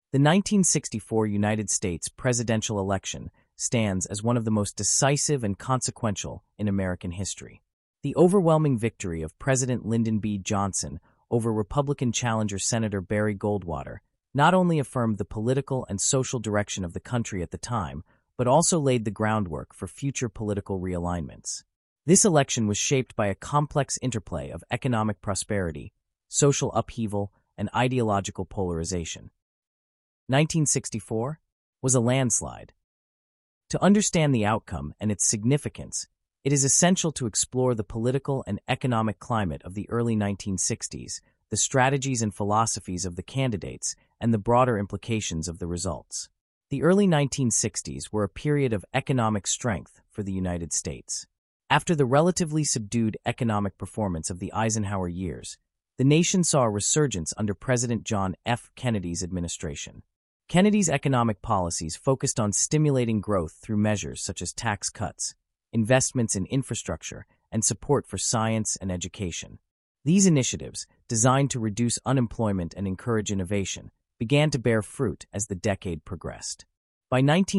The 1964 United States presidential election stands as one of the most decisive and consequential in American history. The overwhelming victory of President Lyndon B. Johnson over Republican challenger Senator Barry Goldwater not only affirmed the political and social direction of the country at the time, but also laid the groundwork for future political realignments. This election was shaped by a complex interplay of economic prosperity, social upheaval, and ideological polarization. 1964 was a landslide. To understand the outcome and its significance, it is essential to explore the political and economic climate of the early 1960s, the strategies and philosophies of the candidates, and the broader implications of the results. The early 1960s were a period of economic strength for the United States. After the relatively subdued economic performance of the Eisenhower years, the nation saw a resurgence under President John F. Kennedy's administration. Kennedy's economic policies focused on stimulating growth through measures such as tax cuts, investments in infrastructure, and support for science and education. These initiatives, designed to reduce unemployment and encourage innovation, began to bear fruit as the decade progressed. By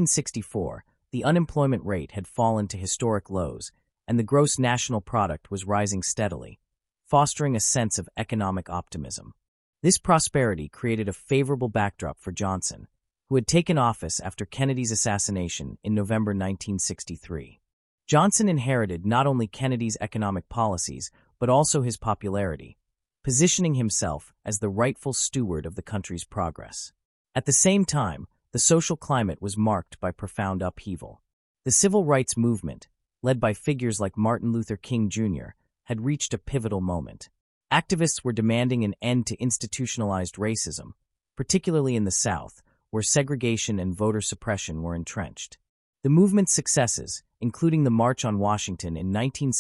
1964, the unemployment rate had fallen to historic lows, and the gross national product was rising steadily, fostering a sense of economic optimism. This prosperity created a favorable backdrop for Johnson, who had taken office after Kennedy's assassination in November 1963. Johnson inherited not only Kennedy's economic policies, but also his popularity, positioning himself as the rightful steward of the country's progress. At the same time, the social climate was marked by profound upheaval. The civil rights movement, led by figures like Martin Luther King Jr., had reached a pivotal moment. Activists were demanding an end to institutionalized racism, particularly in the South, where segregation and voter suppression were entrenched. The movement's successes, including the March on Washington in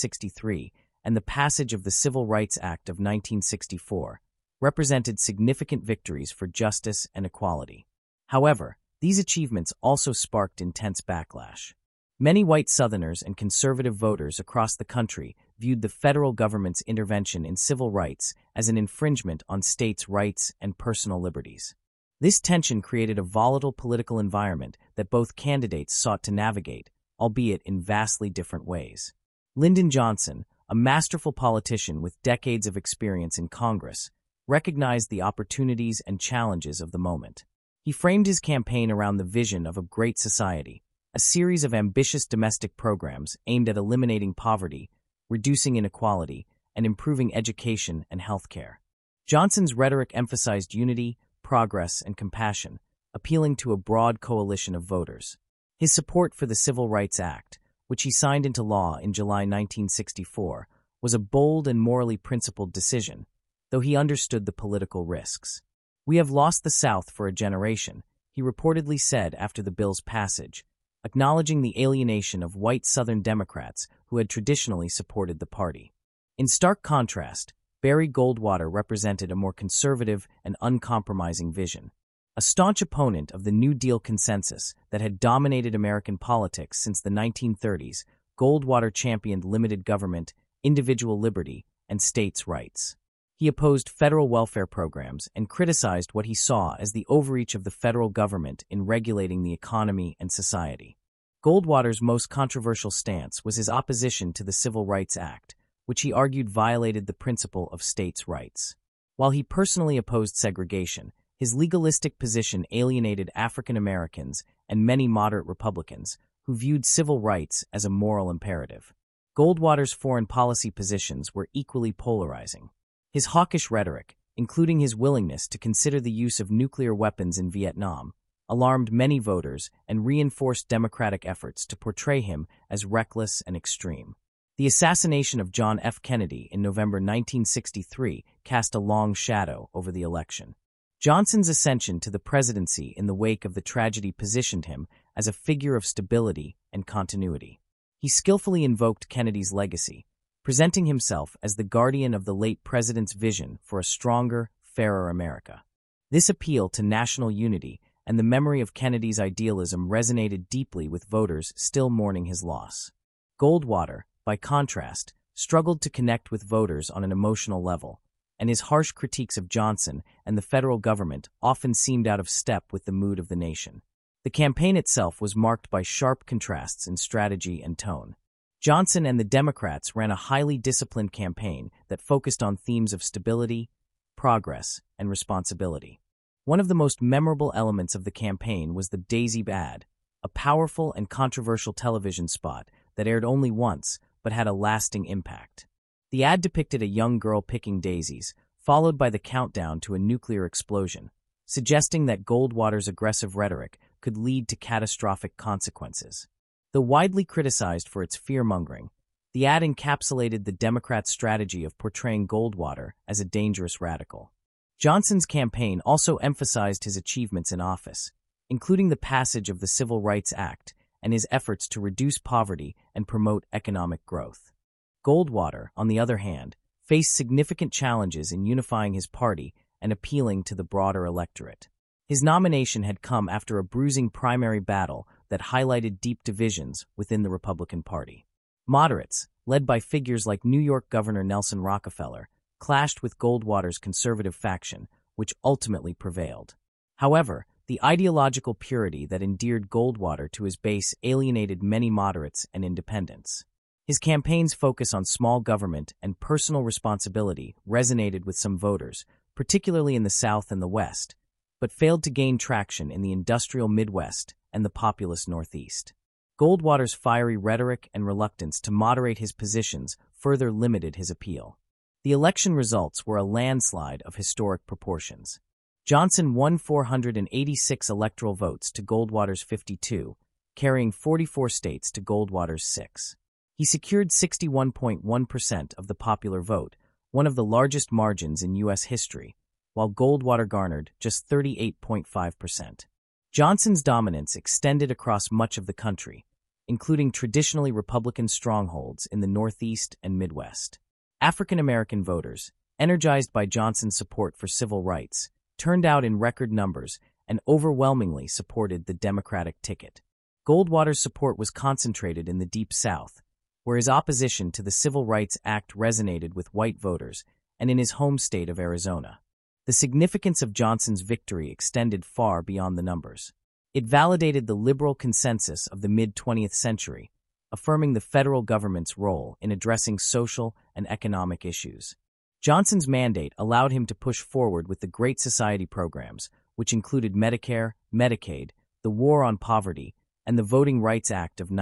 1963 and the passage of the Civil Rights Act of 1964, represented significant victories for justice and equality. However, these achievements also sparked intense backlash. Many white Southerners and conservative voters across the country viewed the federal government's intervention in civil rights as an infringement on states' rights and personal liberties. This tension created a volatile political environment that both candidates sought to navigate, albeit in vastly different ways. Lyndon Johnson, a masterful politician with decades of experience in Congress, recognized the opportunities and challenges of the moment. He framed his campaign around the vision of a great society, a series of ambitious domestic programs aimed at eliminating poverty, reducing inequality, and improving education and healthcare. Johnson's rhetoric emphasized unity, progress, and compassion, appealing to a broad coalition of voters. His support for the Civil Rights Act, which he signed into law in July 1964, was a bold and morally principled decision, though he understood the political risks. "We have lost the South for a generation," he reportedly said after the bill's passage, acknowledging the alienation of white Southern Democrats who had traditionally supported the party. In stark contrast, Barry Goldwater represented a more conservative and uncompromising vision. A staunch opponent of the New Deal consensus that had dominated American politics since the 1930s, Goldwater championed limited government, individual liberty, and states' rights. He opposed federal welfare programs and criticized what he saw as the overreach of the federal government in regulating the economy and society. Goldwater's most controversial stance was his opposition to the Civil Rights Act, which he argued violated the principle of states' rights. While he personally opposed segregation, his legalistic position alienated African Americans and many moderate Republicans who viewed civil rights as a moral imperative. Goldwater's foreign policy positions were equally polarizing. His hawkish rhetoric, including his willingness to consider the use of nuclear weapons in Vietnam, alarmed many voters and reinforced Democratic efforts to portray him as reckless and extreme. The assassination of John F. Kennedy in November 1963 cast a long shadow over the election. Johnson's ascension to the presidency in the wake of the tragedy positioned him as a figure of stability and continuity. He skillfully invoked Kennedy's legacy, presenting himself as the guardian of the late president's vision for a stronger, fairer America. This appeal to national unity and the memory of Kennedy's idealism resonated deeply with voters still mourning his loss. Goldwater, by contrast, struggled to connect with voters on an emotional level, and his harsh critiques of Johnson and the federal government often seemed out of step with the mood of the nation. The campaign itself was marked by sharp contrasts in strategy and tone. Johnson and the Democrats ran a highly disciplined campaign that focused on themes of stability, progress, and responsibility. One of the most memorable elements of the campaign was the Daisy ad, a powerful and controversial television spot that aired only once but had a lasting impact. The ad depicted a young girl picking daisies, followed by the countdown to a nuclear explosion, suggesting that Goldwater's aggressive rhetoric could lead to catastrophic consequences. Though widely criticized for its fear-mongering, the ad encapsulated the Democrats' strategy of portraying Goldwater as a dangerous radical. Johnson's campaign also emphasized his achievements in office, including the passage of the Civil Rights Act and his efforts to reduce poverty and promote economic growth. Goldwater, on the other hand, faced significant challenges in unifying his party and appealing to the broader electorate. His nomination had come after a bruising primary battle that highlighted deep divisions within the Republican Party. Moderates, led by figures like New York Governor Nelson Rockefeller, clashed with Goldwater's conservative faction, which ultimately prevailed. However, the ideological purity that endeared Goldwater to his base alienated many moderates and independents. His campaign's focus on small government and personal responsibility resonated with some voters, particularly in the South and the West, but failed to gain traction in the industrial Midwest and the populous Northeast. Goldwater's fiery rhetoric and reluctance to moderate his positions further limited his appeal. The election results were a landslide of historic proportions. Johnson won 486 electoral votes to Goldwater's 52, carrying 44 states to Goldwater's 6. He secured 61.1% of the popular vote, one of the largest margins in U.S. history, while Goldwater garnered just 38.5%. Johnson's dominance extended across much of the country, including traditionally Republican strongholds in the Northeast and Midwest. African American voters, energized by Johnson's support for civil rights, turned out in record numbers and overwhelmingly supported the Democratic ticket. Goldwater's support was concentrated in the Deep South, where his opposition to the Civil Rights Act resonated with white voters, and in his home state of Arizona. The significance of Johnson's victory extended far beyond the numbers. It validated the liberal consensus of the mid-20th century, affirming the federal government's role in addressing social and economic issues. Johnson's mandate allowed him to push forward with the Great Society programs, which included Medicare, Medicaid, the War on Poverty, and the Voting Rights Act of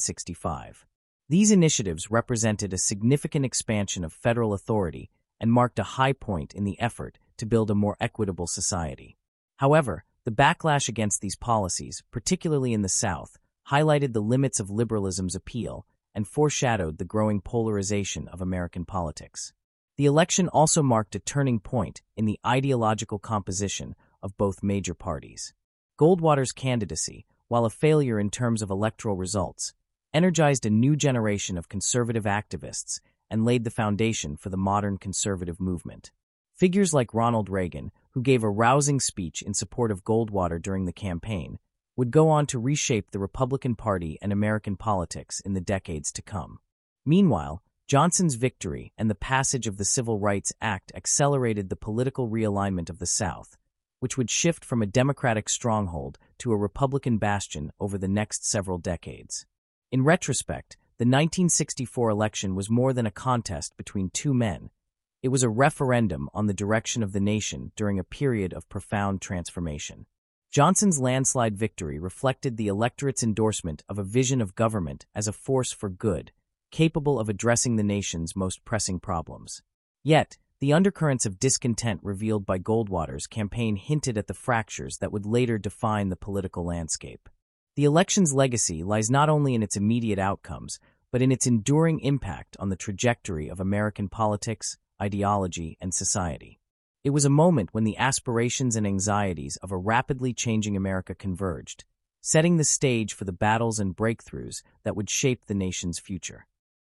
1965. These initiatives represented a significant expansion of federal authority and marked a high point in the effort to build a more equitable society. However, the backlash against these policies, particularly in the South, highlighted the limits of liberalism's appeal and foreshadowed the growing polarization of American politics. The election also marked a turning point in the ideological composition of both major parties. Goldwater's candidacy, while a failure in terms of electoral results, energized a new generation of conservative activists and laid the foundation for the modern conservative movement. Figures like Ronald Reagan, who gave a rousing speech in support of Goldwater during the campaign, would go on to reshape the Republican Party and American politics in the decades to come. Meanwhile, Johnson's victory and the passage of the Civil Rights Act accelerated the political realignment of the South, which would shift from a Democratic stronghold to a Republican bastion over the next several decades. In retrospect, the 1964 election was more than a contest between two men. It was a referendum on the direction of the nation during a period of profound transformation. Johnson's landslide victory reflected the electorate's endorsement of a vision of government as a force for good, capable of addressing the nation's most pressing problems. Yet, the undercurrents of discontent revealed by Goldwater's campaign hinted at the fractures that would later define the political landscape. The election's legacy lies not only in its immediate outcomes, but in its enduring impact on the trajectory of American politics, ideology, and society. It was a moment when the aspirations and anxieties of a rapidly changing America converged, setting the stage for the battles and breakthroughs that would shape the nation's future.